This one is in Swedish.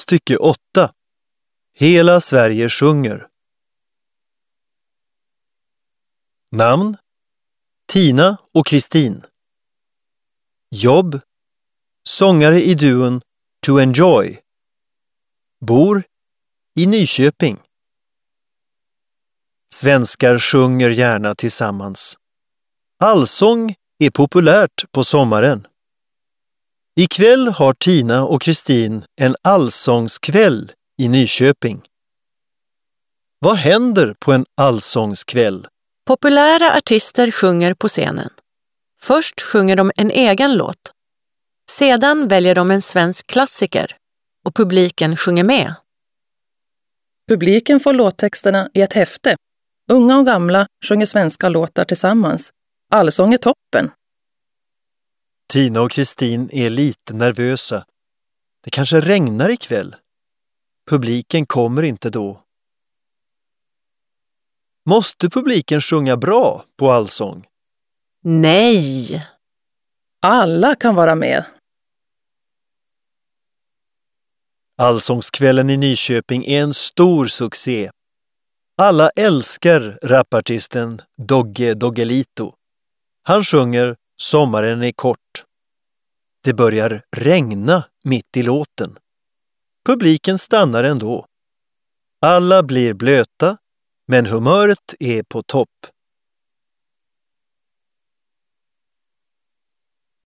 Stycke 8. Hela Sverige sjunger. Namn: Tina och Kristin. Jobb: sångare i duon To Enjoy. Bor i Nyköping. Svenskar sjunger gärna tillsammans. Allsång är populärt på sommaren. Ikväll har Tina och Kristin en allsångskväll i Nyköping. Vad händer på en allsångskväll? Populära artister sjunger på scenen. Först sjunger de en egen låt. Sedan väljer de en svensk klassiker och publiken sjunger med. Publiken får låttexterna i ett häfte. Unga och gamla sjunger svenska låtar tillsammans. Allsång är toppen. Tina och Kristin är lite nervösa. Det kanske regnar ikväll. Publiken kommer inte då. Måste publiken sjunga bra på allsång? Nej! Alla kan vara med. Allsångskvällen i Nyköping är en stor succé. Alla älskar rapartisten Dogge Doggelito. Han sjunger Sommaren är kort. Det börjar regna mitt i låten. Publiken stannar ändå. Alla blir blöta, men humöret är på topp.